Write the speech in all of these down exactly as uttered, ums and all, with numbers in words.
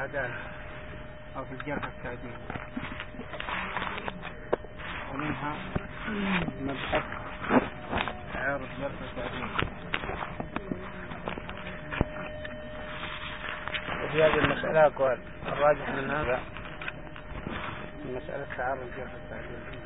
العدالة أو في الجرح التعديل، ومنها مبحث عارض جرح التعديل. وفي هذه المسألة أقوال، الراجح من هذا مسألة تعارض جرح التعديل.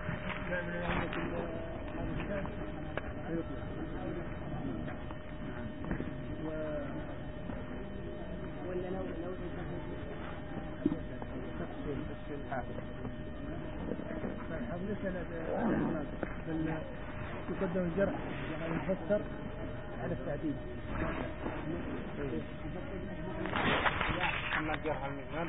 يقدم الجرح يعني يفسر على التعديل. أما الجرح المجمل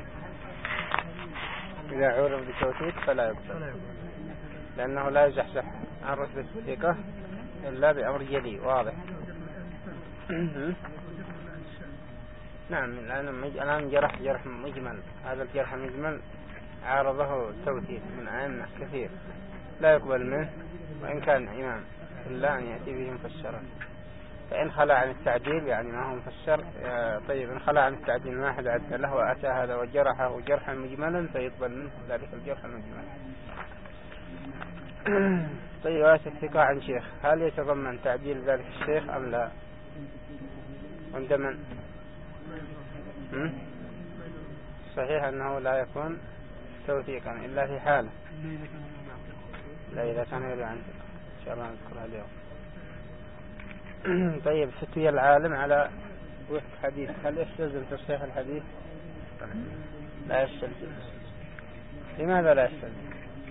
إذا عورض بتوثيق فلا يقبل، لأنه لا يزحزح عن رتبة الثقة إلا بأمر جلي واضح. نعم، الآن جرح جرح مجمل، هذا الجرح المجمل عارضه التوثيق من أئمة كثير لا يقبل منه وإن كان إمام، إلا أن يأتي به مفسرا. فإن خلع عن التعديل يعني ما هو مفسر، طيب إن خلع عن التعديل ما أحد عدل له وأتى هذا وجرحه جرحا مجملا فيقبل منه ذلك الجرح المجمل. طيب رواية الثقة عن شيخ هل يتضمن تعديل ذلك الشيخ أم لا؟ عند من؟ صحيح أنه لا يكون توثيقا إلا في حاله، لا إذا كان يروي عن ثقة. إن شاء الله نذكرها اليوم. طيب فتوي العالم على وفق حديث هل يستلزم تصحيح الحديث؟ لا يستلزم. لماذا لا يستلزم؟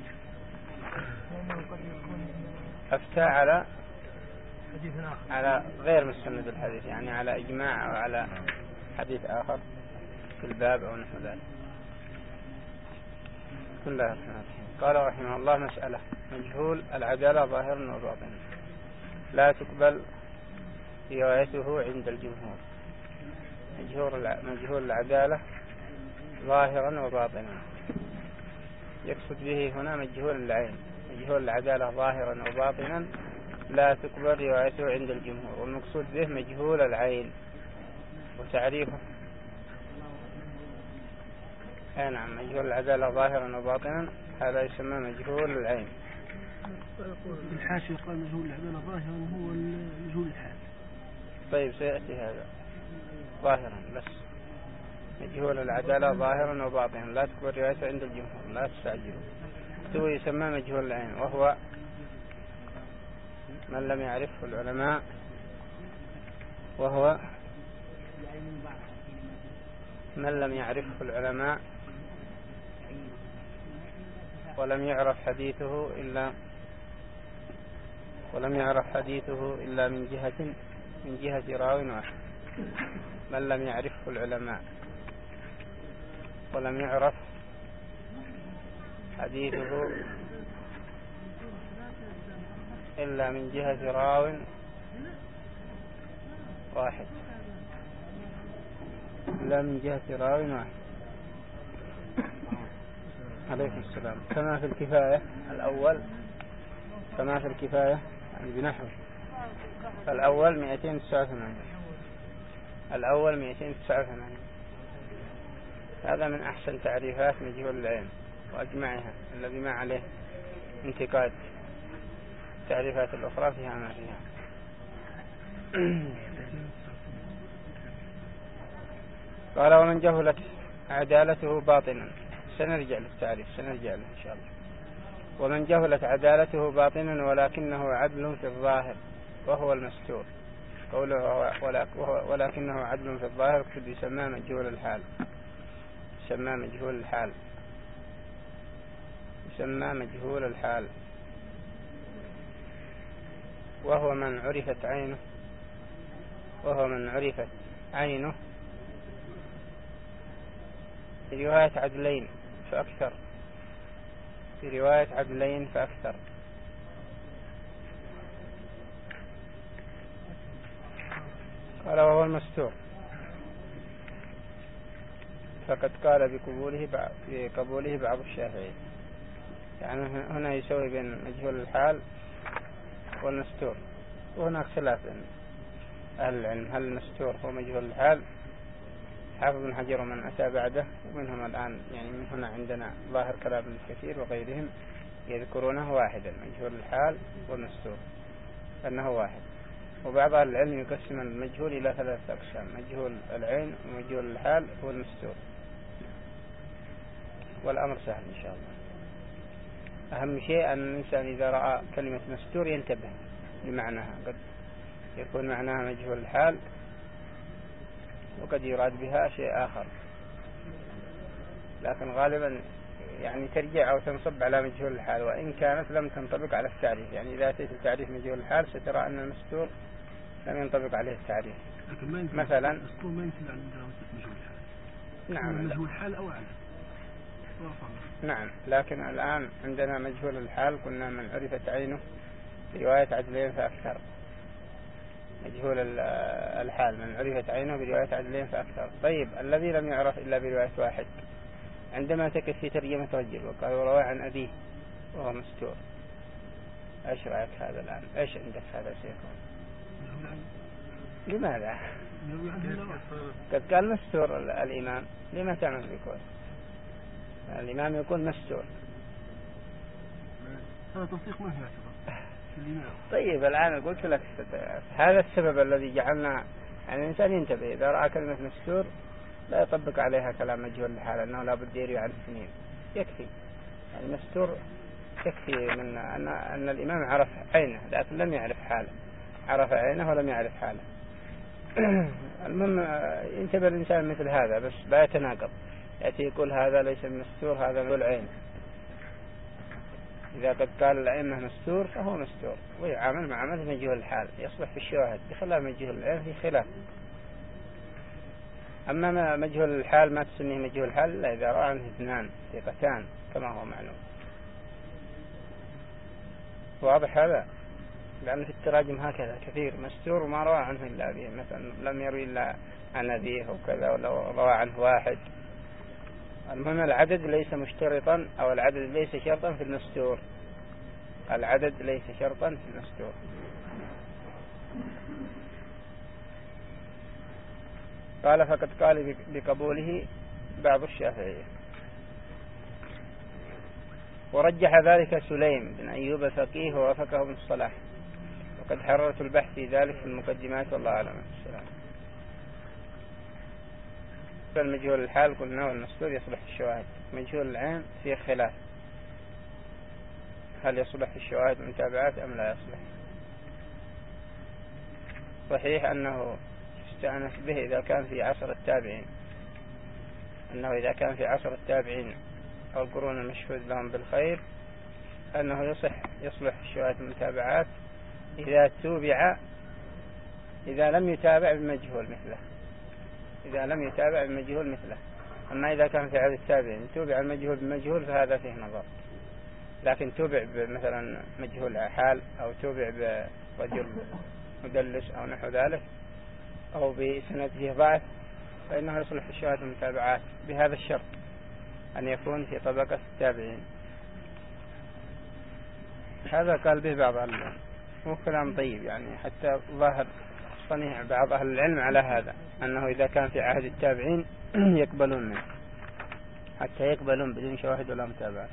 أفتى على على غير مستند الحديث، يعني على إجماع أو على حديث آخر في الباب أو نحو ذلك. بسم الله الرحمن الرحيم. قال رحمه الله: مسألة مجهول العدالة ظاهرا وباطنا لا تقبل روايته عند الجمهور. مجهول العدالة ظاهرا وباطنا، يقصد به هنا مجهول العين. مجهول العدالة ظاهرا وباطنا لا تقبل روايته عند الجمهور، والمقصود به مجهول العين. وتعريفه اي نعم، مجهول العدالة ظاهرا وباطنا هذا يسمى مجهول العين. الحاشية قال مجهول العدالة ظاهرا هو مجهول الحال. طيب سيأتي هذا ظاهرا بس. مجهول العدالة ظاهرا وباطنا لا تقبل روايته عند الجمهور، لا تستعجلوا. هو يسمى مجهول العين، وهو من لم يعرفه العلماء وهو من لم يعرفه العلماء ولم يعرف حديثه إلا ولم يعرف حديثه إلا من جهة من جهة راو واحد. من لم يعرفه العلماء ولم يعرف حديثه إلا من جهة راو واحد إلا من جهة راو واحد. عليكم السلام. كما في الكفاية الأول، كما في الكفاية يعني بنحو الأول مئتين تسعة وثمانين، الأول مئتين تسعة وثمانين. هذا من أحسن تعريفات مجهول العين وأجمعها الذي ما عليه انتقاد. التعريفات الأخرى فيها ما فيها. قال: ومن جهلت عدالته باطنا. سنرجع للتعريف سنرجع له إن شاء الله. ومن جهلت عدالته باطنا ولكنه عدل في الظاهر وهو المستور. قوله ولكنه عدل في الظاهر قد يسمى مجهول الحال، يسمى مجهول الحال يسمى مجهول الحال وهو من عرفت عينه وهو من عرفت عينه في رواية عدلين فأكثر في رواية عدلين فأكثر. قال: وهو المستور، فقد قال بقبوله بعض بقبوله بعض الشافعي. يعني هنا يسوي بين مجهول الحال والمستور، وهناك خلاف بين أهل العلم هل المستور هو مجهول الحال حافظ بن حجر ومن أتى بعده، ومنهم الآن يعني من هنا عندنا ظاهر كلام ابن كثير وغيرهم يذكرونه واحدا، مجهول الحال والمستور أنه واحد. وبعض أهل العلم يقسم المجهول إلى ثلاثة أقسام: مجهول العين ومجهول الحال والمستور. والأمر سهل إن شاء الله. أهم شيء أن الإنسان إذا رأى كلمة مستور ينتبه لمعناها، قد يكون معناها مجهول الحال وقد يراد بها شيء آخر، لكن غالبا يعني ترجع أو تنصب على مجهول الحال، وإن كانت لم تنطبق على التعريف. يعني إذا أتيت التعريف مجهول الحال سترى أن المستور لم ينطبق عليه التعريف. مثلا المستور ما ينتبع عند مجهول الحال. نعم مجهول الحال أو أعلى. نعم، لكن الآن عندنا مجهول الحال قلنا من عرفت عينه برواية عدلين فأكثر. مجهول الحال من عرفت عينه برواية عدلين فأكثر. طيب الذي لم يعرف إلا برواية واحد، عندما تكت في ترجمة رجل وقال وروى عن أبيه وهو مستور، ايش رأيك هذا الآن؟ ايش عندك هذا سيكون؟ لماذا؟ قد قال مستور الإمام، لما تعمل بكون الإمام يكون مستور؟ هذا تصديق ما يعتبر. طيب الآن قلت لك هذا السبب الذي جعلنا يعني الإنسان ينتبه إذا رأى كلمة مستور لا يطبق عليها كلام مجهول الحال أنه لا بد يروي عن اثنين، يكفي يعني مستور يكفي من أن, أن الإمام عرف عينه لكن لم يعرف حاله، عرف عينه ولم يعرف حاله. المهم ينتبه الإنسان مثل هذا، بس لا يتناقض، يأتي يقول هذا ليس مستور هذا مجهول العين. إذا قد قال الأئمة مستور فهو مستور ويعامل معاملة مجهول الحال، يصلح في الشواهد، بخلاف مجهول العين في خلاف. أما مجهول الحال ما تسميه مجهول الحال إلا إذا رأى عنه اثنان ثقتان كما هو معلوم. واضح هذا؟ لأن في التراجم هكذا كثير مستور وما روى عنه إلا به، مثلا لم يروي إلا عن أبيه وكذا، ولا روى عنه واحد. المهم العدد ليس مشترطا أو العدد ليس شرطا في المستور، العدد ليس شرطا في المستور. قال فقد قال بقبوله بعض الشافعية، ورجح ذلك سليم بن أيوب الفقيه ووافقه ابن الصلاح، وقد حررت البحث في ذلك في المقدمات والله أعلم. السلام. فالمجهول الحال قلنا والمستور يصلح في الشواهد، مجهول العين فيه خلاف هل يصلح في الشواهد متابعات أم لا يصلح. صحيح أنه يستأنس به إذا كان في عصر التابعين، أنه إذا كان في عصر التابعين أو القرون المشهود لهم بالخير أنه يصح يصلح في الشواهد المتابعات إذا توبع، إذا لم يتابع بمجهول مثله، إذا لم يتابع بمجهول مثله. أما إذا كان في عهد التابعين توبع المجهول بمجهول فهذا فيه نظر، لكن توبع مثلا مجهول حال أو توبع برجل مدلس أو نحو ذلك أو بسنده ضعف فإنه يصلح في الشواهد المتابعات بهذا الشرط أن يكون في طبقة التابعين. هذا قال به بعض أهل العلم، هو كلام طيب يعني، حتى ظاهر صنيع بعض أهل العلم على هذا أنه إذا كان في عهد التابعين يقبلون منه حتى يقبلون بدون شواهد ولا متابعة.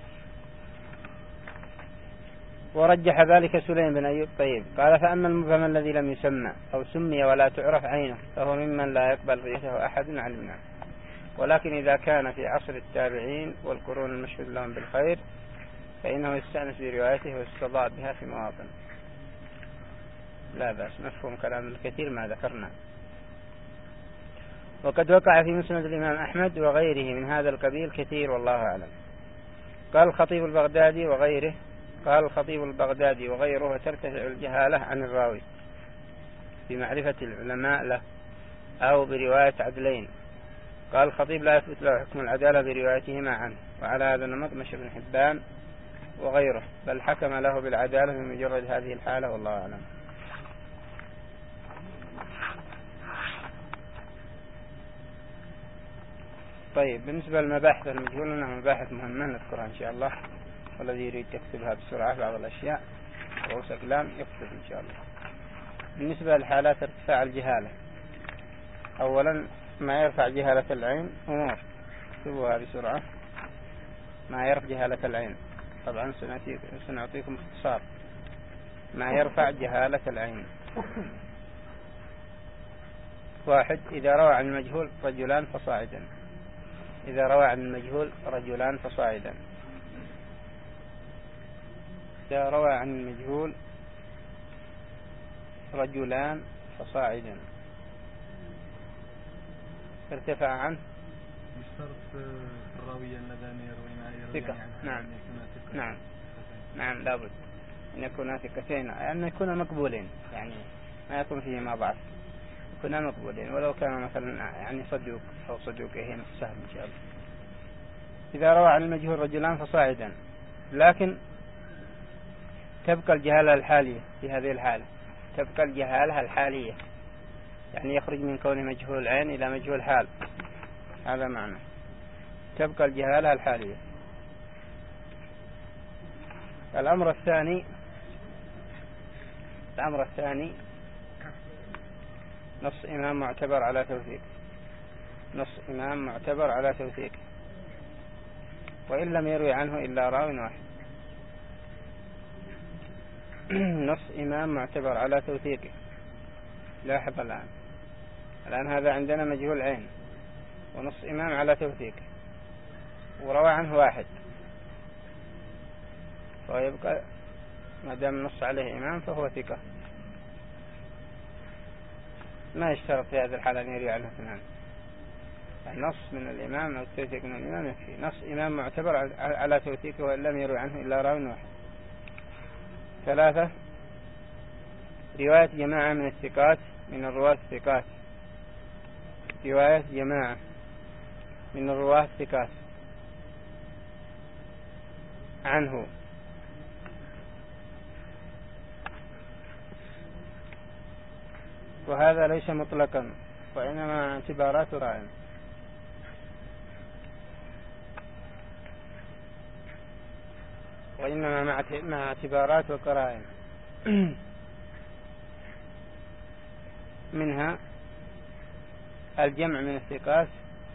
ورجح ذلك سليم بن أيوب. طيب قال فأما المبهم الذي لم يسمى أو سمي ولا تعرف عينه فهو ممن لا يقبل رؤيته أحد علمنا، ولكن إذا كان في عصر التابعين والقرون المشهود لهم بالخير فإنه يستأنس بروايته ويستضاء بها في مواطن. لا بأس، مفهوم كلام الكثير ما ذكرنا. وقد وقع في مسند الإمام أحمد وغيره من هذا القبيل كثير والله أعلم. قال الخطيب البغدادي وغيره قال الخطيب البغدادي وغيره ترتفع الجهالة عن الراوي بمعرفة العلماء له أو برواية عدلين. قال الخطيب لا يثبت له حكم العدالة بروايتهما عنه، وعلى هذا النمط مشى ابن حبان وغيره، بل حكم له بالعدالة بمجرد هذه الحالة والله أعلم. طيب بالنسبة للمباحث المجهولة أنها مباحث مهمة نذكرها إن شاء الله، والذي يريد يكتبها بسرعة بعض الأشياء رؤوس أقلام يكتب إن شاء الله. بالنسبة لحالات ارتفاع الجهالة، أولا ما يرفع جهالة العين أمور، اكتبوها بسرعة. ما يرفع جهالة العين، طبعا سنعطيكم اختصار. ما يرفع جهالة العين. واحد، إذا روى عن المجهول رجلان فصاعدا. إذا روى عن المجهول رجلان فصاعدا. إذا روى عن المجهول رجلان فصاعدا ارتفع عنه يشترط الراوي اللذان يروي ثقة. نعم نعم نعم لابد أن يكون ثقتين، أن يكون مقبولين، يعني ما يكون فيهما ضعف، يكون مقبولين ولو كان مثلا يعني صدوق أو صدوقين سهل إن شاء الله. إذا روى عن المجهول رجلان فصاعدا، لكن تبقى الجهالة الحالية في هذه الحالة، تبقى الجهالة الحالية، يعني يخرج من كونه مجهول عين إلى مجهول حال، هذا معنى تبقى الجهالة الحالية. الأمر الثاني الأمر الثاني نص إمام معتبر على توثيق. نص إمام معتبر على توثيق وإن لم يروي عنه إلا راو واحد. نص إمام معتبر على توثيقه. لاحظ الآن الآن هذا عندنا مجهول عين ونص إمام على توثيقه وروى عنه واحد، ويبقى ما دام نص عليه إمام فهو ثقة، ما يشترط في هذه الحالة أن يروي عنه اثنان. النص من الإمام أو التوثيق من الإمام يكفي. نص إمام معتبر على توثيقه وإن لم يروي عنه إلا راو واحد. ثلاثة، رواية جماعة من الثقات من الرواة الثقات. رواية جماعة من الرواة الثقات عنه، وهذا ليس مطلقا وإنما اعتبارات راعٍ. وإنما مع اعتبارات وقرائن. منها الجمع من الثقات،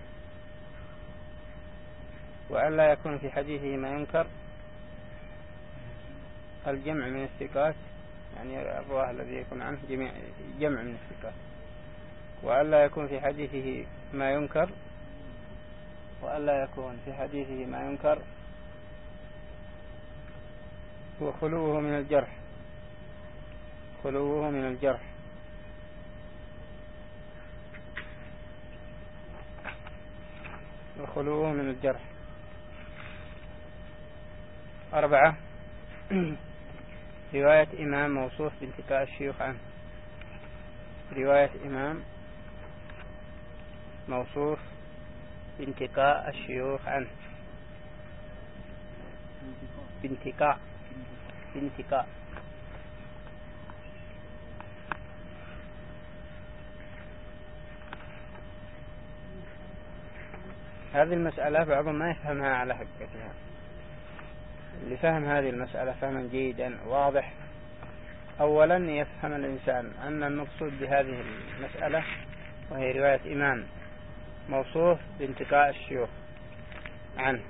وألا يكون في حديثه ما ينكر. الجمع من الثقات يعني الرواه الذي يكون عنه جميع جمع من الثقات، وألا يكون في حديثه ما ينكر. وألا يكون في حديثه ما ينكر وخلوه من الجرح. خلوه من الجرح. وخلوه من الجرح. أربعة، رواية إمام موصوف بانتقاء الشيوخ عنه. رواية إمام موصوف بانتقاء الشيوخ عنه. بانتقاء بانتقاء هذه المسألة بعضهم ما يفهمها على حقيقتها. اللي فهم هذه المسألة فهما جيدا واضح، أولا يفهم الإنسان أن المقصود بهذه المسألة وهي رواية إمام موصوف بانتقاء الشيوخ عنه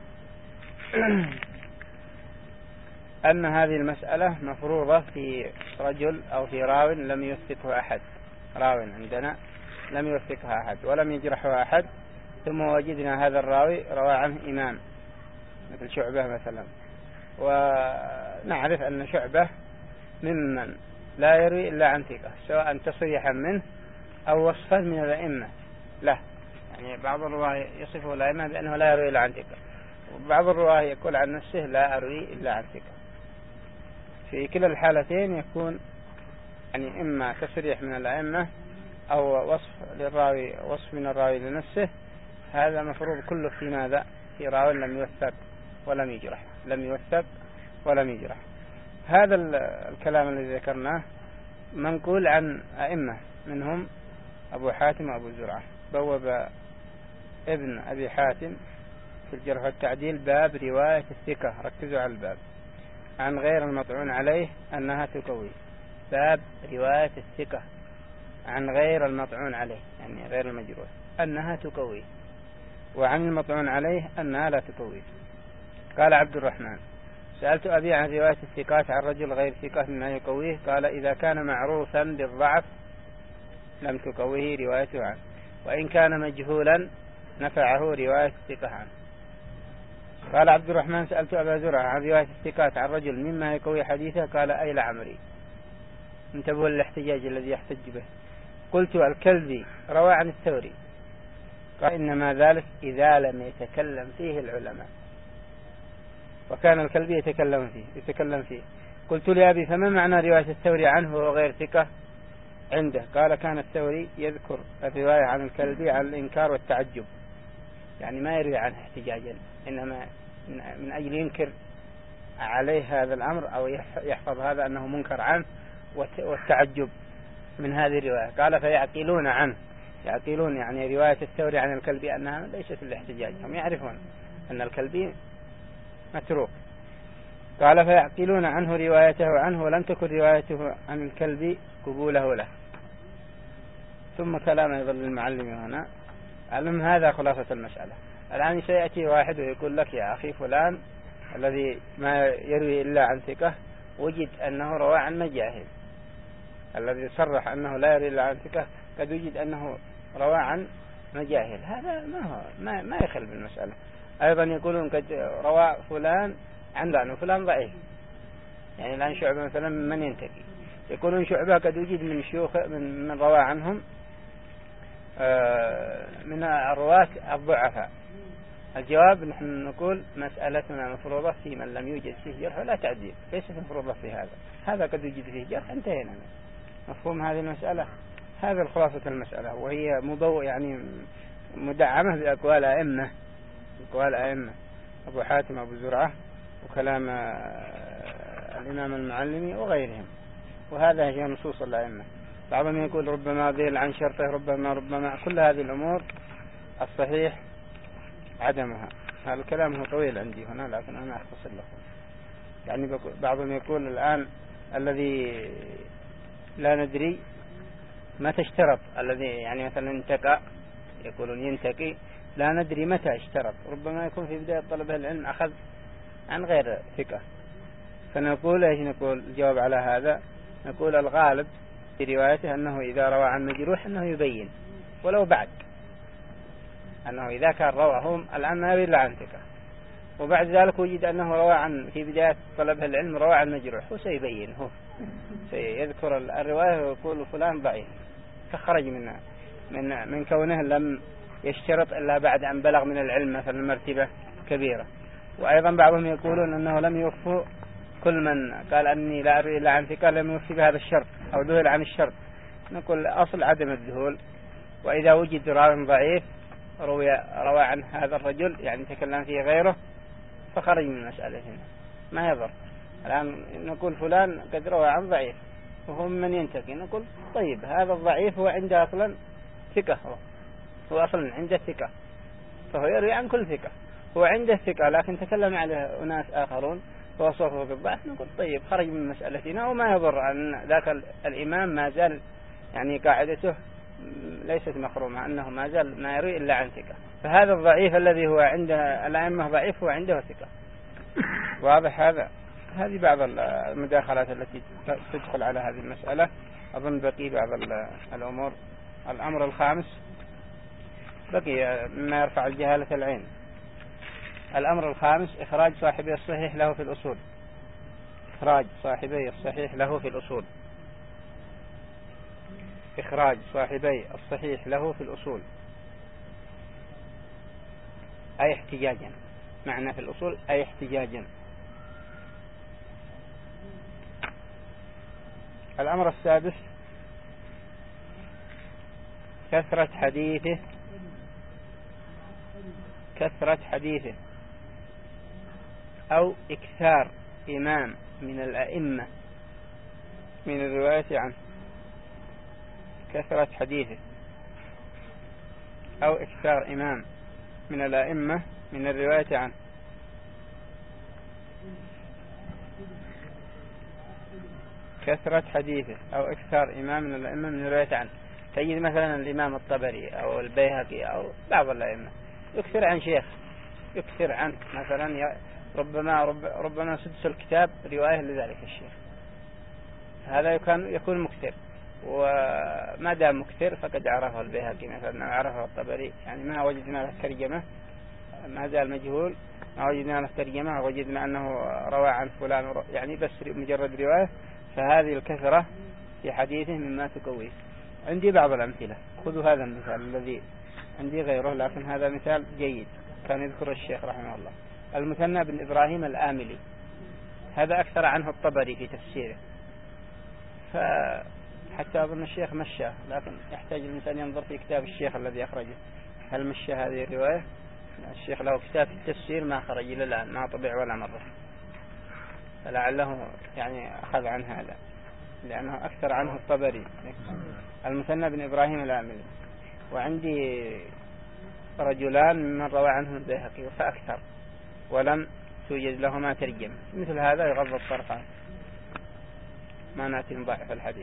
أن هذه المسألة مفروضة في رجل أو في راو لم يوثقه أحد. راو عندنا لم يوثقها أحد ولم يجرحه أحد، ثم وجدنا هذا الراوي روى عنه إمام مثل شعبة مثلا، ونعرف أن شعبة ممن لا يروي إلا عن ثقة، سواء تصريحا منه أو وصفا من الأئمة له. يعني بعض الرواه يصفه الأئمة بأنه لا يروي إلا عن ثقة، وبعض الرواه يقول عن نفسه لا أروي إلا عن ثقة. في كلا الحالتين يكون يعني إما تصريح من الأئمة أو وصف للراوي، وصف من الراوي لنفسه. هذا مفروض كله في ماذا؟ في راوي لم يوثق ولم يجرح. لم يوثق ولم يجرح. هذا الكلام الذي ذكرناه منقول عن أئمة، منهم أبو حاتم وأبو زرعة. بوب ابن أبي حاتم في الجرح والتعديل باب رواية الثقة، ركزوا على الباب، عن غير المطعون عليه أنها تقوي. باب رواية الثقة عن غير المطعون عليه، يعني غير المجروح. أنها تقويه، وعن المطعون عليه أنها لا تقويه. قال عبد الرحمن: سألت أبي عن رواية الثقات عن رجل غير ثقة مما يقويه، قال: إذا كان معروفا بالضعف لم تقويه روايته عنه، وإن كان مجهولا نفعه رواية الثقة عنه. قال عبد الرحمن: سألت أبا زرعة عن رواية الثقات عن رجل مما يقوي حديثه، قال: أي لعمري. انتبهوا للاحتجاج الذي يحتج به. قلت: الكلبي روى عن الثوري. قال: إنما ذلك إذا لم يتكلم فيه العلماء، وكان الكلبي يتكلم فيه يتكلم فيه قلت لأبي: فما معنى رواية الثوري عنه وهو غير ثقة عنده؟ قال: كان الثوري يذكر الرواية عن الكلبي عن الإنكار والتعجب، يعني ما يروي عنه احتجاجا، إنما من أجل ينكر عليه هذا الأمر أو يحفظ هذا أنه منكر عنه والتعجب من هذه الرواية. قال: فيعقلون عنه، يعقلون يعني رواية الثوري عن الكلبي أنها ليست الاحتجاج، هم يعرفون أن الكلبي متروك. قال: فيعقلون عنه روايته عنه ولم تكن روايته عن الكلبي قبوله له. ثم كلام يظل المعلم هنا. علم هذا خلاصة المسألة. الآن سيأتي واحد ويقول لك: يا أخي فلان الذي ما يروي إلا عن ثقة وجد أنه روى عن مجاهل، الذي صرح أنه لا يروي إلا عن ثقة قد وجد أنه روى عن مجاهل. هذا ما هو ما, ما يخل بالمسألة. أيضا يقولون قد روى فلان عن ضعف، فلان ضعيف، يعني الآن شعبة مثلا من ينتقي، يقولون شعبة قد وجد من شيوخ من, من روى عنهم من الرواة الضعفاء. الجواب: نحن نقول مسألتنا مفروضة في من لم يوجد فيه جرح ولا تعديل، ليست مفروضة في هذا. هذا قد وجد فيه جرح، انتهينا. مفهوم هذه المسألة؟ هذا خلاصة المسألة، وهي مضوء يعني مدعمة بأقوال أئمة، أقوال أئمة أبو حاتم أبو زرعة وكلام الإمام المعلمي وغيرهم، وهذا هي نصوص الأئمة. بعضهم يقول ربما ذيل عن شرطه، ربما ربما كل هذه الأمور الصحيح عدمها. هذا الكلام هو طويل عندي هنا لكن أنا أختصر لكم. يعني بعضهم يقول الآن الذي لا ندري متى اشترط، الذي يعني مثلا انتقى، يقولون ينتقي، لا ندري متى اشترط، ربما يكون في بداية طلبه العلم أخذ عن غير ثقة. فنقول ايش نقول الجواب على هذا؟ نقول الغالب في روايته أنه إذا روى عن مجروح أنه يبين ولو بعد، أنه إذا كان رواهم الآن ما يروي إلا عن ثقة وبعد ذلك وجد أنه روى عن في بداية طلبه العلم روى عن مجروح، هو سيبين، هو سيذكر الرواية ويقول فلان ضعيف، فخرج منها من من كونه لم يشترط إلا بعد أن بلغ من العلم مثلا مرتبة كبيرة. وأيضا بعضهم يقولون أنه لم يوفوا، كل من قال أني لا أروي إلا عن ثقة لم يوفي بهذا الشرط أو ذهل عن الشرط. نقول أصل عدم الذهول، وإذا وجد راوي ضعيف روى روى عن هذا الرجل يعني تكلم فيه غيره فخرج من المسألة هنا، ما يضر. الآن نقول فلان قد روى عن ضعيف وهو من ينتقي، نقول طيب هذا الضعيف هو عنده أصلا ثقة، هو, هو أصلا عنده ثقة، فهو يروي عن كل ثقة، هو عنده ثقة لكن تكلم عليه أناس آخرون فوصفه بالضعف، نقول طيب خرج من مسألتنا وما يضر أن ذاك الإمام ما زال يعني قاعدته ليست مخرومة، أنه ما زال ما يروي إلا عن ثقة. فهذا الضعيف الذي هو عند الأئمة ضعيف هو عنده ثقة. واضح هذا؟ هذه بعض المداخلات التي تدخل على هذه المسألة. أظن بقي بعض الأمور. الأمر الخامس بقي مما يرفع الجهالة العين. الأمر الخامس: إخراج صاحبي الصحيح له في الأصول. إخراج صاحبي الصحيح له في الأصول. إخراج صاحبي الصحيح له في الأصول أي احتجاجا، معنى في الأصول أي احتجاجا. الأمر السادس: كثرة حديثه كثرة حديثه أو إكثار إمام من الأئمة من الرواية عنه. كثرة حديثه أو إكثار إمام من الأئمة من الرواية عنه. كثرة حديثه أو إكثار إمام من الأئمة من الرواية عنه. تجد مثلا الإمام الطبري أو البيهقي أو بعض الأئمة يكثر عن شيخ، يكثر عنه مثلا ربما رب ربما سدس الكتاب رواية لذلك الشيخ، هذا يكون يكون مكثر. وما دام مكثر فقد عرفه البيهقي مثلا، عرفه الطبري، يعني ما وجدنا له ترجمة، ما زال مجهول، ما وجدنا له ترجمة، وجدنا أنه روى عن فلان، يعني بس مجرد رواية، فهذه الكثرة في حديثه مما تقويه. عندي بعض الأمثلة، خذوا هذا المثال الذي عندي غيره لكن هذا مثال جيد كان يذكر الشيخ رحمه الله. المثنى بن إبراهيم الآملي، هذا أكثر عنه الطبري في تفسيره، فحتى أظن الشيخ مشاه، لكن يحتاج الإنسان ينظر في كتاب الشيخ الذي أخرجه هل مشى هذه الرواية. الشيخ له كتاب في التفسير ما خرج إلى الآن، ما طبع ولا مرة، فلعله يعني أخذ عن هذا لأنه أكثر عنه الطبري. المثنى بن إبراهيم الآملي. وعندي رجلان ممن روى عنه البيهقي فأكثر ولم توجد لهما ترجمة، مثل هذا يغض الطرفان، ما نأتي نضعف الحديث.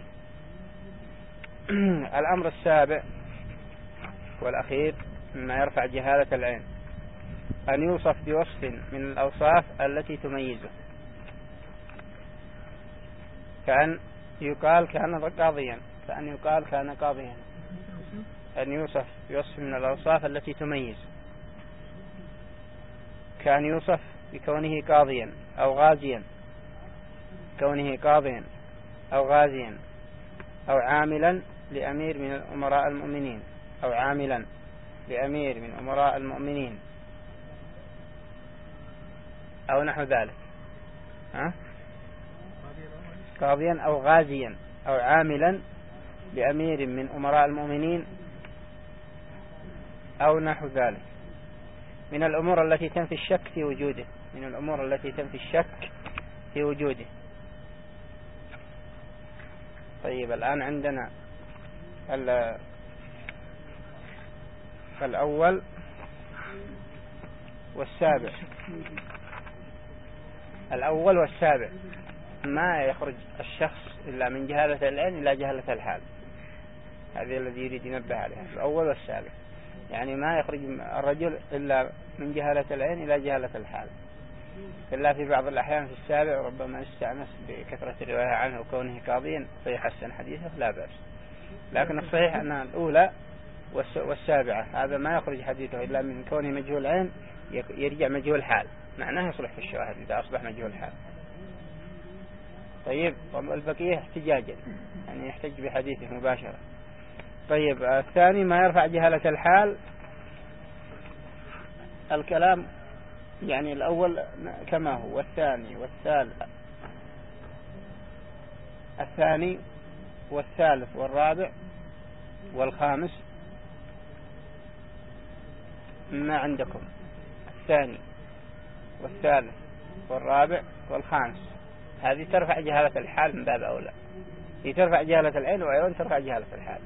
الأمر السابع والأخير مما يرفع جهالة العين أن يوصف بوصف من الأوصاف التي تميزه، كأن يقال كان قاضيا، كأن يقال كان قاضيا، أن يوصف بوصف من الأوصاف التي تميز، كأن يوصف بكونه قاضيا أو غازيا، كونه قاضيا أو غازيا أو عاملا لأمير من أمراء المؤمنين، أو عاملا لأمير من أمراء المؤمنين أو نحو ذلك. ها؟ قاضيا أو غازيا أو عاملا لأمير من أمراء المؤمنين أو نحو ذلك من الأمور التي تنفي الشك في وجوده، من الأمور التي تنفي الشك في وجوده. طيب الآن عندنا الأول والسابع. الأول والسابع ما يخرج الشخص إلا من جهالة العين إلى جهالة الحال، هذا الذي يريد ينبه عليها. الأول والسابع يعني ما يخرج الرجل إلا من جهالة العين إلى جهالة الحال، إلا في بعض الأحيان في السابع ربما يستأنس بكثرة الرواية عنه وكونه قاضيا فيحسن حديثه لا بأس، لكن الصحيح أن الأولى والسابعة هذا ما يخرج حديثه إلا من كونه مجهول عين يرجع مجهول حال، معناه يصلح في الشواهد إذا أصبح مجهول حال. طيب البقية احتجاجا يعني يحتج بحديثه مباشرة. طيب الثاني ما يرفع جهالة الحال الكلام، يعني الأول كما هو، والثاني والثالث الثاني والثالث والرابع والخامس ما عندكم، الثاني والثالث والرابع والخامس هذه ترفع جهالة الحال من باب أولى، هي ترفع جهالة العين وأيضا ترفع جهالة الحال.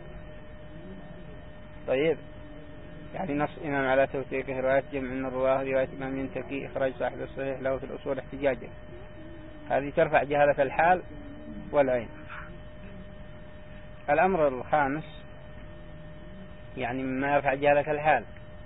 طيب يعني نص إمام على توثيقه، رواية جمع من الرواه، رواية إمام ينتقي، إخراج صاحب الصحيح له في الأصول احتجاجا، هذه ترفع جهالة الحال والعين. الأمر الخامس يعني مما يرفع جهالة الحال،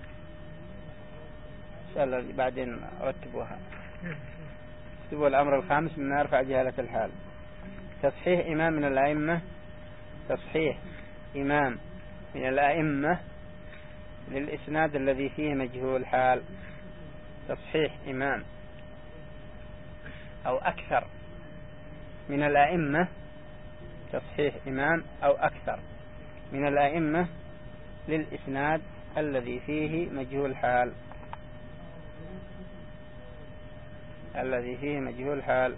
إن شاء الله بعدين رتبوها، اكتبوا الأمر الخامس مما يرفع جهالة الحال: تصحيح إمام من الأئمة، تصحيح إمام من الأئمة للإسناد الذي فيه مجهول حال، تصحيح إمام أو أكثر من الأئمة، تصحيح إمام أو أكثر من الأئمة للإسناد الذي فيه مجهول حال، الذي فيه مجهول حال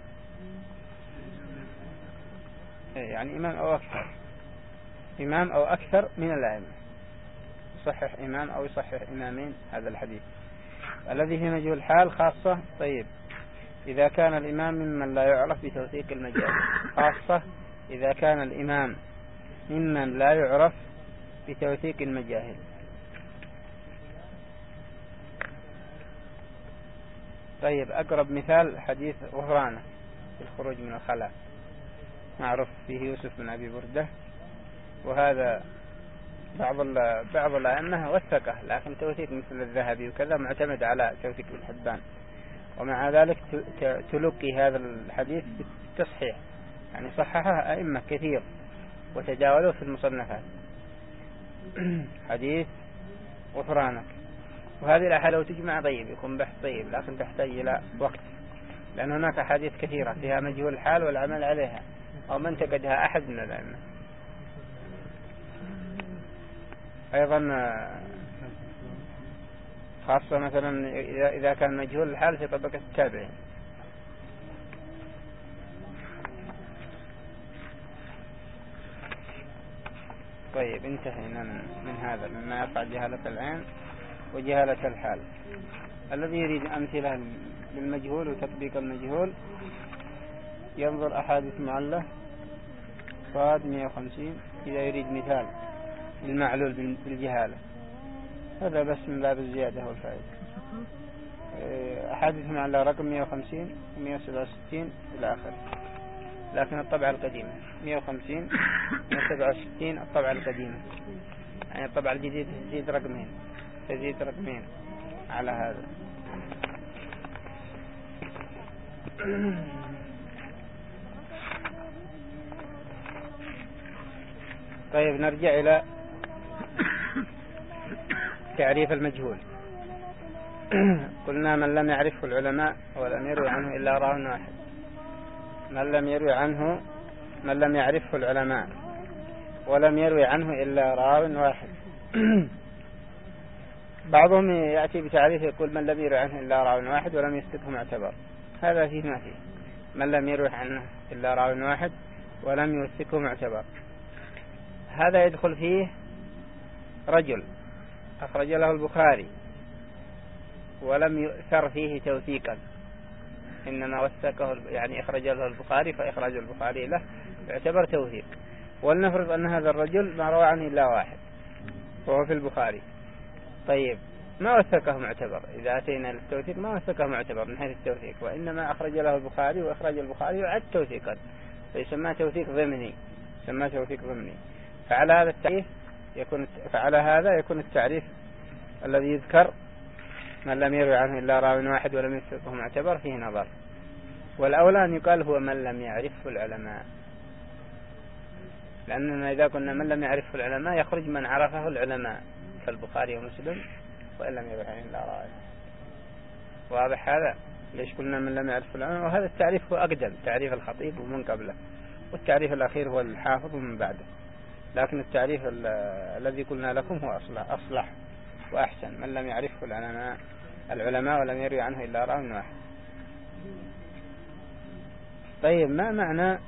يعني إمام أو أكثر، إمام أو أكثر من الأئمة، يصحح إمام أو يصحح إمامين هذا الحديث الذي فيه مجهول حال خاصة. طيب إذا كان الإمام ممن لا يعرف بتوثيق المجاهل، خاصة إذا كان الإمام ممن لا يعرف بتوثيق المجاهل. طيب أقرب مثال حديث غفرانه في الخروج من الخلاء، معروف فيه يوسف بن أبي بردة، وهذا بعض بعض الأئمة وثقه، لكن توثيق مثل الذهبي وكذا معتمد على توثيق ابن حبان، ومع ذلك تلقي هذا الحديث بالتصحيح، يعني صححه أئمة كثير وتداولوا في المصنفات. حديث غفرانك، وهذه الأحاديث لو تجمع طيب يكون بحث طيب، لكن تحتاج إلى وقت، لأن هناك أحاديث كثيرة فيها مجهول الحال والعمل عليها أو من تقدها أحد من الأئمة. أيضا خاصة مثلا إذا كان مجهول الحال في طبقة التابعين. طيب انتهينا من هذا مما يرفع جهالة العين وجهالة الحال. الذي يريد أمثلة للمجهول وتطبيق المجهول ينظر أحاديث معلة صاد مئة وخمسين إذا يريد مثال المعلول بالجهالة، هذا بس من باب الزيادة والفائدة. أحاديث معلة رقم مئة وخمسين ومئة وسبعة وستين إلى آخره، لكن الطبعة القديمة مئة وخمسين مئة وسبعة وستين الطبعة القديمة، يعني الطبعة الجديدة تزيد رقمين تزيد رقمين على هذا. طيب نرجع إلى تعريف المجهول. قلنا من لم يعرفه العلماء ولم يروي عنه إلا راو واحد. من لم يروي عنه من لم يعرفه العلماء ولم يروي عنه إلا راو واحد. بعضهم يأتي بتعريف يقول من لم يروي عنه إلا راو واحد ولم يثبته معتبر. هذا فيه ما فيه، من لم يروي عنه إلا راو واحد ولم يثبته معتبر. هذا يدخل فيه رجل أخرج له البخاري ولم يؤثر فيه توثيقا، إنما وثقه يعني أخرج له البخاري فإخراج البخاري له يعتبر توثيق. ولنفرض أن هذا الرجل ما روى عنه إلا واحد وهو في البخاري، طيب ما وثقه معتبر. إذا أتينا للتوثيق ما وثقه معتبر من حيث التوثيق، وإنما أخرج له البخاري وإخراج البخاري يعد توثيقا، فيسمى توثيق ضمني يسمى توثيق ضمني. فعلى هذا التعريف يكون فعلى هذا يكون التعريف الذي يذكر من لم يروي عنه إلا راو واحد ولم يثبته معتبر فيه نظر، والأولى أن يقال هو من لم يعرفه العلماء، لأننا إذا قلنا من لم يعرفه العلماء يخرج من عرفه العلماء كالبخاري ومسلم وإن لم يروي عنه إلا راو. واضح هذا؟ ليش قلنا من لم يعرفه العلماء؟ وهذا التعريف هو أقدم، تعريف الخطيب ومن قبله، والتعريف الأخير هو الحافظ ومن بعده، لكن التعريف الذي قلنا لكم هو أصلح, أصلح وأحسن. من لم يعرفه العلماء العلماء ولم يروي عنه إلا راو واحد. طيب ما معنى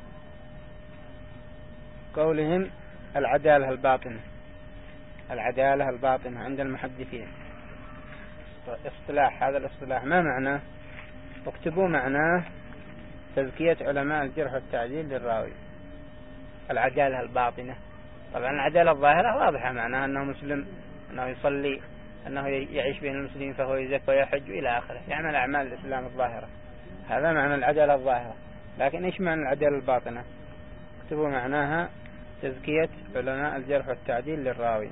قولهم العدالة الباطنة؟ العدالة الباطنة عند المحدثين اصطلاح، هذا الاصطلاح ما معناه؟ اكتبوا معناه تزكية علماء الجرح والتعديل للراوي. العدالة الباطنة، طبعا العدالة الظاهرة واضحة، معناها أنه مسلم، أنه يصلي، أنه يعيش بين المسلمين فهو يزكي ويحج إلى آخره، يعمل أعمال الإسلام الظاهرة، هذا معنى العدالة الظاهرة. لكن إيش معنى العدالة الباطنة؟ اكتبوا معناها تزكية علماء الجرح والتعديل للراوي.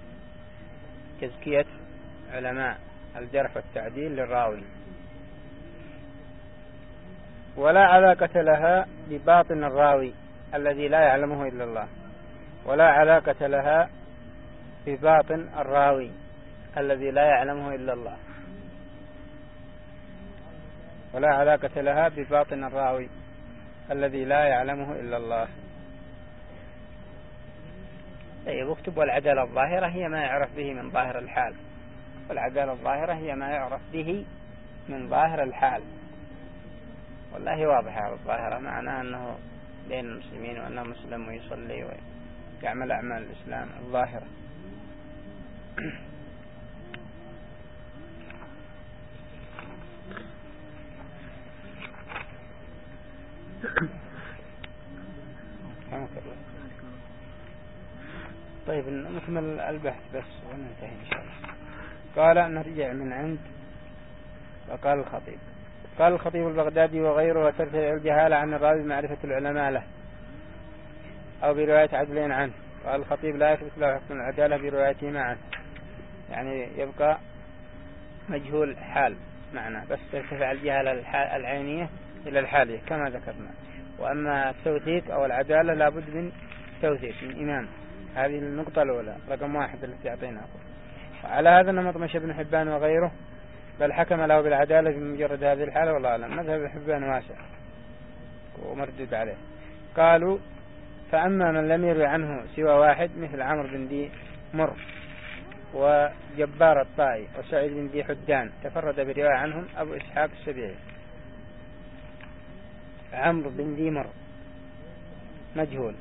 تزكية علماء الجرح والتعديل للراوي، ولا علاقة لها بباطن الراوي الذي لا يعلمه إلا الله، ولا علاقة لها بباطن الراوي الذي لا يعلمه إلا الله، ولا علاقة لها بباطن الراوي الذي لا يعلمه إلا الله. طيب اكتب والعدالة الظاهرة هي ما يعرف به من ظاهر الحال، والعدالة الظاهرة هي ما يعرف به من ظاهر الحال. والله واضحة الظاهرة، معناه أنه بين المسلمين وأنه مسلم ويصلي ويعمل أعمال الإسلام الظاهرة. طيب نكمل البحث بس وننتهي إن شاء الله. قال نرجع من عند وقال الخطيب. قال الخطيب البغدادي وغيره وترتفع الجهالة عن الراوي معرفة العلماء له أو برواية عدلين عنه قال الخطيب لا يثبت له حكم العدالة بروايته معا، يعني يبقى مجهول حال معنى، بس ترتفع الجهالة العينية إلى الحالية كما ذكرنا. وأما التوثيق أو العدالة لابد من توثيق من إمام. هذه النقطة الأولى رقم واحد التي أعطيناها. وعلى هذا النمط مشى ابن حبان وغيره، بل حكم له بالعدالة بمجرد هذه الحالة. والله أعلم. مذهب ابن حبان واسع ومردود عليه. قالوا فأما من لم يروي عنه سوى واحد مثل عمرو بن ذي مر وجبار الطائي وسعيد بن ذي حدان تفرد برواية عنهم أبو إسحاق السبيعي. عمرو بن ذي مر مجهول،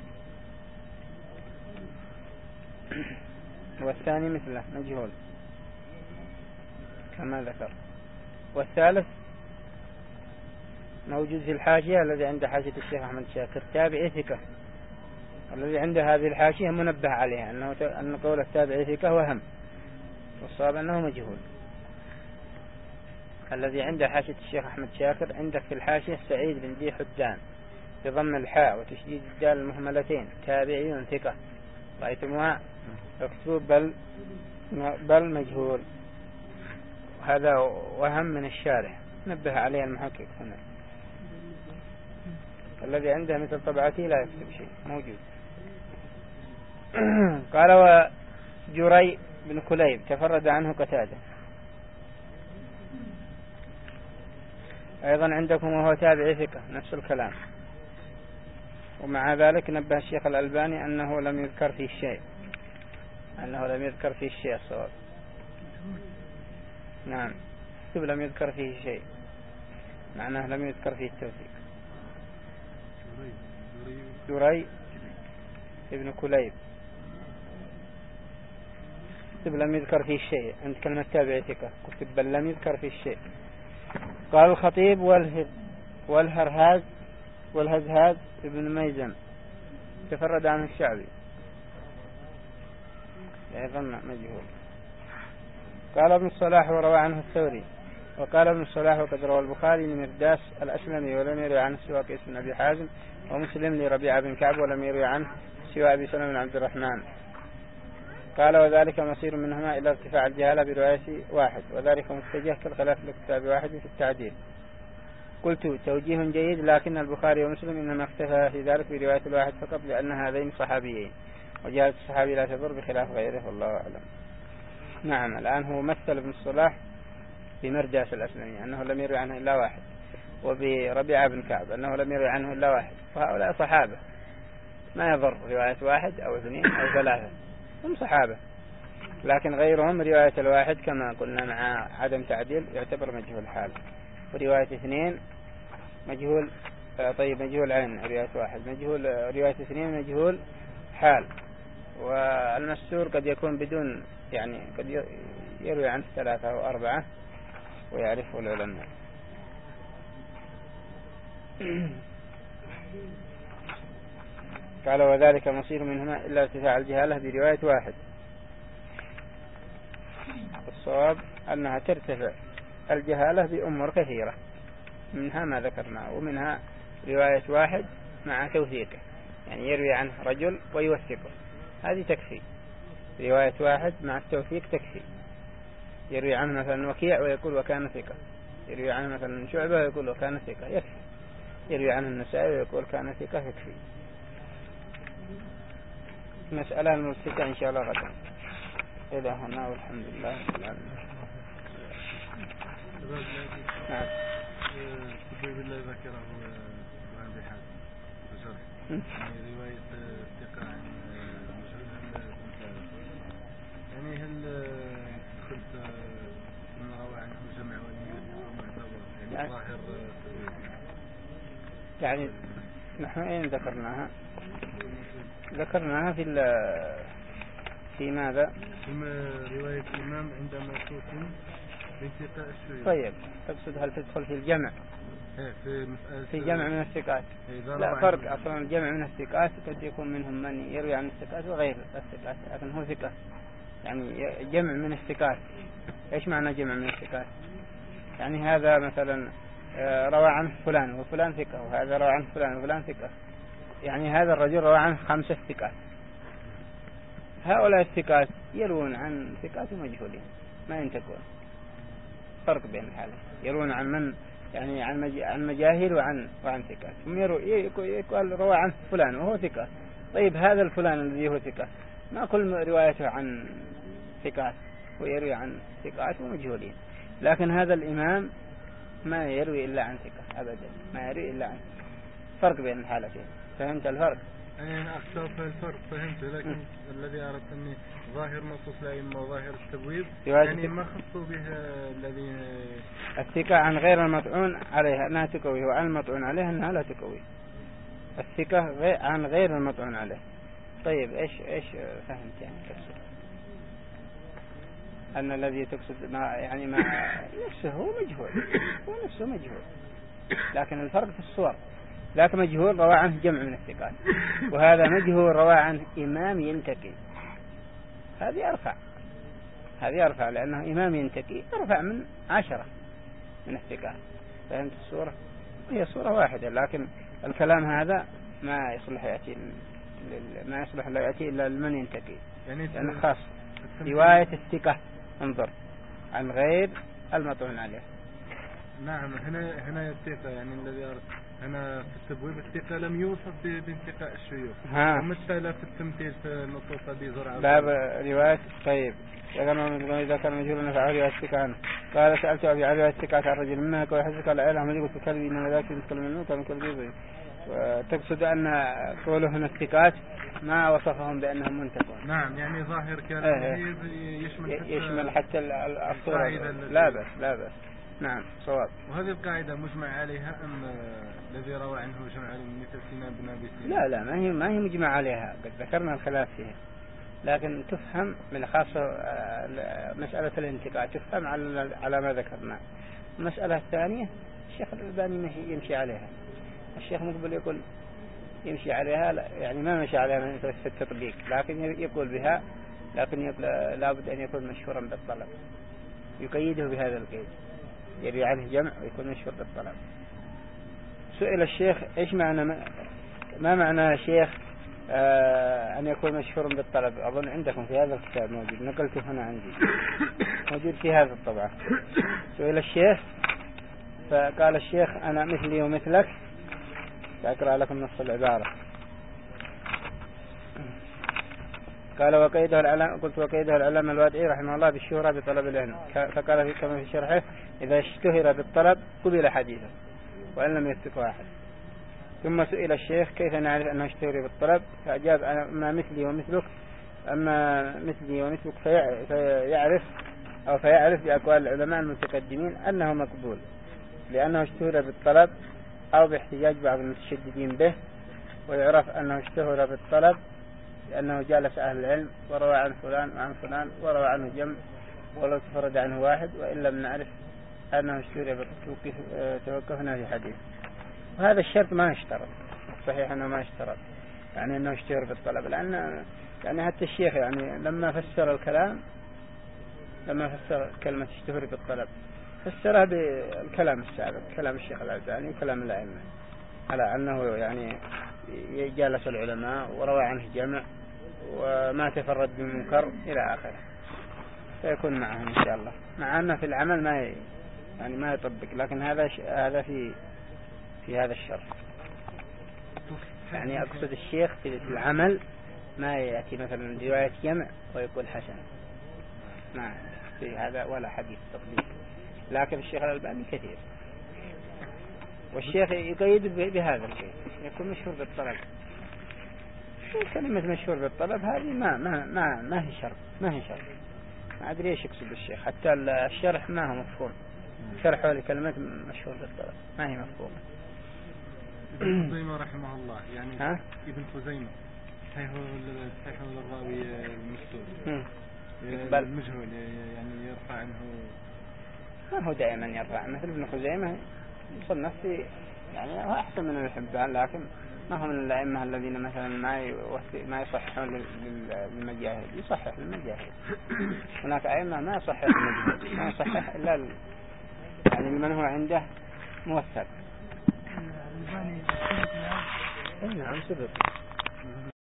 والثاني مثله مجهول كما ذكر. والثالث موجود في الحاشية الذي عند حاشية الشيخ أحمد شاكر تابعي ثقة، الذي عنده هذه الحاشية منبه عليها أنه أن قول التابعي ثقة وهم، والصواب أنه مجهول. الذي عنده حاشية الشيخ أحمد شاكر عندك في الحاشية سعيد بن ذي حدان بضم الحاء وتشديد الدال المهملتين تابعي ثقة، رأيتموها اكتب بل بل مجهول، وهذا وهم من الشارح نبه عليه المحقق هنا. الذي عنده مثل طبعتي لا يكتب شيء موجود. قال وجري بن كليب تفرد عنه قتادة أيضا عندكم وهو تابعي ثقة نفس الكلام. ومع ذلك نبه الشيخ الألباني أنه لم يذكر فيه شيء، أنه لم يذكر فيه شيء الصواب. نعم لم يذكر فيه شيء معناه لم يذكر فيه التوثيق. جري ابن كليب لم يذكر فيه شيء عند كلمة تابعي ثقة، كتب بل لم يذكر فيه شيء. قال الخطيب والهرهاز والهزهاز ابن ميزم تفرد عن الشعبي أيضا مجهول. قال ابن الصلاح وروى عنه الثوري. وقال ابن الصلاح وقد روى البخاري لمرداس الأسلمي ولم يروي عنه سوى قيس بن أبي حازم، ومسلم لربيعة بن كعب ولم يروي عنه سوى أبي سلمة بن عبد الرحمن. قال وذلك مصير منهما إلى ارتفاع الجهالة برواية واحد، وذلك متجه كالخلاف لكتاب واحد في التعديل. قلت توجيه جيد، لكن البخاري ومسلم إنما اكتفى في ذلك برواية الواحد فقط لأن هذين صحابيين، وجهالة الصحابي لا تضر بخلاف غيره والله أعلم. نعم الآن هو مثل ابن الصلاح بمرداس الأسلمي أنه لم يروي عنه إلا واحد، وبربيعة بن كعب أنه لم يروي عنه إلا واحد، وهؤلاء صحابة ما يضر رواية واحد أو اثنين أو ثلاثة، هم صحابة. لكن غيرهم رواية الواحد كما قلنا مع عدم تعديل يعتبر مجهول حال، ورواية اثنين مجهول طيب مجهول عين، رواية واحد مجهول، رواية اثنين مجهول حال. والمستور قد يكون بدون يعني قد يروي عنه ثلاثة أو أربعة ويعرفه العلماء. قال وذلك مصير منهما إلا ارتفاع الجهالة برواية واحد. الصواب أنها ترتفع الجهالة بأمور كثيرة، منها ما ذكرنا، ومنها رواية واحد مع توثيقه، يعني يروي عنه رجل ويوثقه، هذه تكفي. رواية واحد مع التوثيق تكفي. يروي عنه مثلا وكيع ويقول وكان ثقة، يروي عنه مثلا شعبة ويقول وكان ثقة يكفي، يروي عنه النسائي ويقول كان ثقة يكفي. مسألة الملتقى إن شاء الله غدا. إلى هنا والحمد لله رب العالمين. نعم. تبي بالله ذكره وهذه حال بشرح يعني رواية الثقة عن مشهور هل يعني هل قلت من روى عنه جمع والمعتبر يعني ظاهر يعني نحن أين ذكرناها؟ ذكرناها في في ماذا؟ في رواية الإمام عند موصوف بانتقاء الشيوخ. طيب تقصد هل تدخل في الجمع؟ في مسألة في جمع من الثقات. لا فرق أصلا، الجمع من الثقات قد يكون منهم من يروي عن الثقات وغير الثقات، لكن هو ثقة يعني جمع من الثقات. إيش معنى جمع من الثقات؟ يعني هذا مثلا روى عنه فلان وفلان ثقة، وهذا روى عنه فلان وفلان ثقة، يعني هذا الرجل روى عنه خمسة ثقات، هؤلاء الثقات يروون عن ثقات ومجهولين ما ينتقون، فرق بين الحالة، يروون عن من يعني عن عن مجاهيل وعن وعن ثقات. هم يرو يقول روى عن فلان وهو ثقة. طيب هذا الفلان الذي هو ثقة ما كل روايته عن ثقات، ويروي عن ثقات ومجهولين، لكن هذا الإمام ما يروي إلا عن ثقة أبدا، ما يروي إلا عن فرق بين الحالتين. فهمت الفرق؟ أنا أخشى في الفرق فهمت، لكن م. الذي أردت أني ظاهر نصوص الأئمة وظاهر التبويب يعني ما خصوا به الذين الثقة عن غير المطعون عليها أنها تقوي، وعن المطعون عليها أنها لا تقوي. الثقة عن غير المطعون عليه. طيب إيش إيش فهمت يعني تقصد؟ أن الذي تقصد ما يعني ما نفسه هو مجهول، هو نفسه مجهول، لكن الفرق في الصور. ذاك مجهول روى عنه جمع من الثقات، وهذا مجهول روى عنه إمام ينتقي. هذه أرفع، هذه أرفع لأنه إمام ينتقي أرفع من عشرة من الثقات. فهمت الصورة؟ هي صورة واحدة، لكن الكلام هذا ما يصلح يأتي ما يصلح لا يأتي إلا لمن ينتقي، يعني لأنه خاص رواية الثقة. انظر عن غير المطعون عليه. نعم هنا هنا الثقة يعني الذي أرد هنا في التبويب الثقة لم يوصف بانتقاء الشيوخ، ومثل في التمثيل في النصوص بزرعة باب رواية. طيب إذا كان مجهول نفع رواية الثقة عنه. قال سألت أبي عن رواية الثقة عن رجل مما يقول حسك على العلم هم يقول تكلم إنما ذاك يتكلم منه كان كلبي. وتقصد أن قوله هنا الثقات ما وصفهم بأنهم منتقون. نعم يعني ظاهر كلامه يشمل حتى يشمل حتى الصورة. لا بس لا بس نعم صواب. وهذه القاعدة مجمع عليها أم الذي روى عنه جمع مثل سنان بن أبي سنان؟ لا لا ما هي ما هي مجمع عليها، قد ذكرنا الخلاف فيها، لكن تفهم من خاصة مسألة الانتقاء تفهم على على ما ذكرنا. المسألة الثانية الشيخ الألباني يمشي عليها، الشيخ مقبل يقول يمشي عليها، يعني ما مشي عليها من في التطبيق، لكن يقول بها، لكن يقول لابد أن يكون مشهورا بالطلب، يقيده بهذا القيد، يروي عنه جمع ويكون مشهور بالطلب. سئل الشيخ إيش معنى ما معنى يا شيخ آه أن يكون مشهور بالطلب؟ أظن عندكم في هذا الكتاب موجود، نقلته هنا عندي موجود في هذا الطبعة. سئل الشيخ فقال الشيخ أنا مثلي ومثلك، سأقرأ لكم نص العبارة. قال وقيده العلم، قلت وقيده العلم الوادعي رحمه الله بالشهرة بطلب العلم، فقال في كما في شرحه إذا اشتهر بالطلب قبل حديثه وإن لم يثبته أحد. ثم سئل الشيخ كيف نعرف أنه اشتهر بالطلب؟ فأجاب أما مثلي ومثلك أما مثلي ومثلك فيعرف أو فيعرف بأقوال العلماء المتقدمين أنه مقبول لأنه اشتهر بالطلب أو باحتجاج بعض المتشددين به، ويعرف أنه اشتهر بالطلب لأنه جالس أهل العلم وروى عن فلان وعن فلان وروى عنه جمع ولو تفرد عنه واحد، وإن لم نعرف أنه اشتهر بالطلب توقفنا في حديث. وهذا الشرط ما يشترط، صحيح أنه ما يشترط يعني أنه اشتهر بالطلب، لأن يعني حتى الشيخ يعني لما فسر الكلام لما فسر كلمة اشتهر بالطلب فسرها بالكلام السابق، كلام الشيخ الألباني وكلام الأئمة، على أنه يعني جالس العلماء وروى عنه جمع وما تفرد بمنكر إلى آخره، فيكون معهم إن شاء الله. مع أنه في العمل ما ي... يعني ما يطبق، لكن هذا ش... هذا في في هذا الشرط. يعني أقصد الشيخ في العمل ما يأتي مثلا رواية جمع ويقول حسن، ما في هذا ولا حديث تطبيق، لكن الشيخ الألباني كثير، والشيخ يقيد بهذا الشيء يكون مشهور بالطلب. كلمة مشهور بالطلب هذه ما ما ما ما هي شرط، ما هي شرط، ما أدري إيش يقصد الشيخ، حتى الشرح ما هو مفهوم، شرحه لكلمة مشهور بالطلب ما هي مفهومة. ابن خزيمة رحمه الله يعني ها؟ ابن خزيمة صحيح صحيح الراوي المسلول المجهول يعني يرفع عنه، ما هو دائما يرفع، مثل ابن خزيمة يصنف في يعني هو أحسن من الحبان، لكن ما هو من الأئمة الذين مثلا ما ما يصححون للمجاهد، يصحح للمجاهد. هناك أئمة ما يصحح للمجاهد، ما يصحح إلا يعني لمن هو عنده موثق. نعم سبب